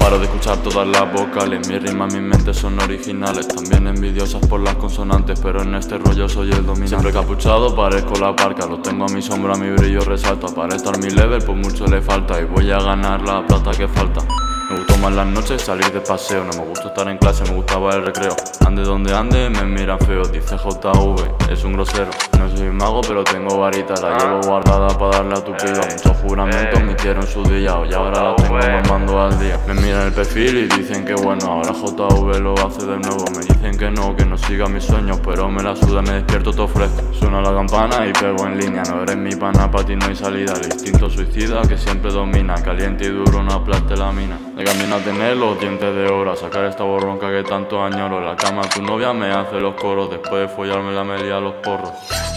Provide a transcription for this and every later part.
Paro de escuchar todas las vocales, mis rimas, mis mentes son originales, también envidiosas por las consonantes, pero en este rollo soy el dominante. Siempre capuchado, parezco la parca, lo tengo a mi sombra, a mi brillo resalto. Para estar mi level, pues mucho le falta y voy a ganar la plata que falta. Me gustó más las noches salir de paseo, no me gusta estar en clase, me gustaba el recreo. Ande donde ande, me miran feo, dice JV, es un grosero. No soy mago, pero tengo varita, la llevo guardada para darle a tu pido. Muchos juramentos me hicieron su día, y ahora la tengo mamando al día. Me miran el perfil y dicen que bueno, ahora JV lo hace de nuevo. Me dicen que no siga mis sueños, pero me la suda, me despierto todo fresco. Suena la campana y pego en línea, no eres mi pana, pa' ti no hay salida. El instinto suicida que siempre domina, caliente y duro no aplaste la mina. De camino a tener los dientes de oro, a sacar esta borronca que tanto añoro. En la cama tu novia me hace los coros, después de follarme la melia a los porros.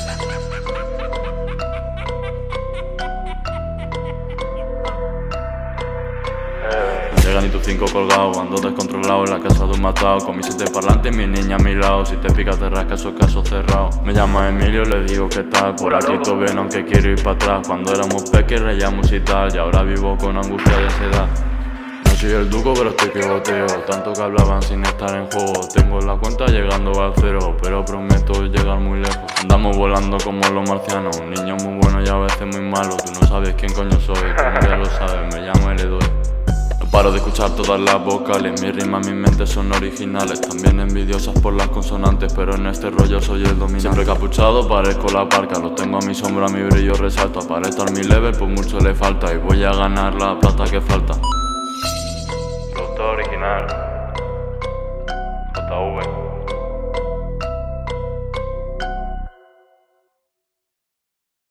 Llegan y tus 5 colgados, ando descontrolado en la casa de un matado. Con mis 7 parlantes y mi niña a mi lado. Si te picas te rascas, esos casos cerrados. Me llama Emilio, le digo que tal. Por aquí todo bien, aunque quiero ir para atrás. Cuando éramos peques reíamos y tal, y ahora vivo con angustia de esa edad. No soy el duco pero estoy pivoteo, tanto que hablaban sin estar en juego. Tengo la cuenta llegando al cero, pero prometo llegar muy lejos. Andamos volando como los marcianos, un niño muy bueno y a veces muy malo. Tú no sabes quién coño soy, tú ya lo sabes, me llamo y le doy. No paro de escuchar todas las vocales, mis rimas, mis mentes son originales, también envidiosas por las consonantes, pero en este rollo soy el dominante. Siempre capuchado, parezco la parca, lo tengo a mi sombra, a mi brillo resalto. Para estar mi level, pues mucho le falta y voy a ganar la plata que falta. Productor original JV.